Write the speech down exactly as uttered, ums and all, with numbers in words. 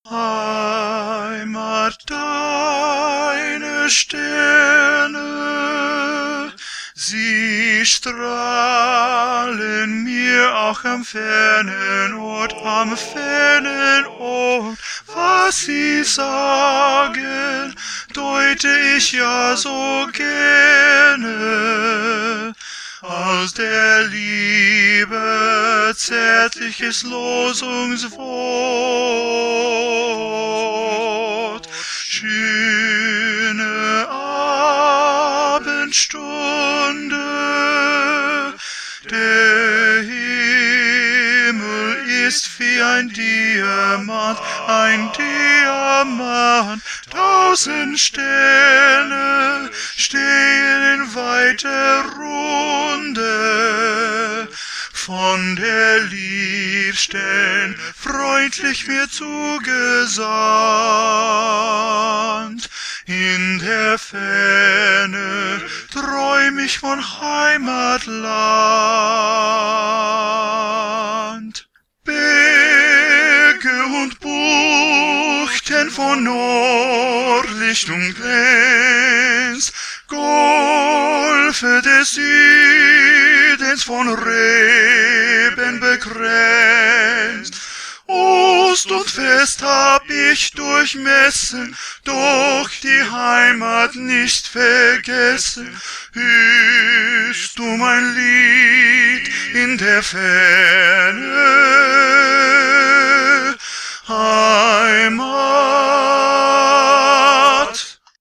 Heimat, deine Sterne, sie strahlen mir auch am fernen Ort, am fernen Ort. Was sie sagen, deute ich ja so gerne. Aus der Liebe zärtliches Losungswort. Schöne Abendstunde, der Himmel ist wie ein Diamant, ein Diamant. Tausend Sterne stehen in weiter Runde, von der Liebsten freundlich mir zugesandt. In der Ferne träum ich von Heimatland. Berge und Buchten von Nordlicht umglänzt, Golfe des Südens von Reben bekränzt. Ost und West hab ich durchmessen, doch die Heimat nicht vergessen. Hörst du mein Lied in der Ferne?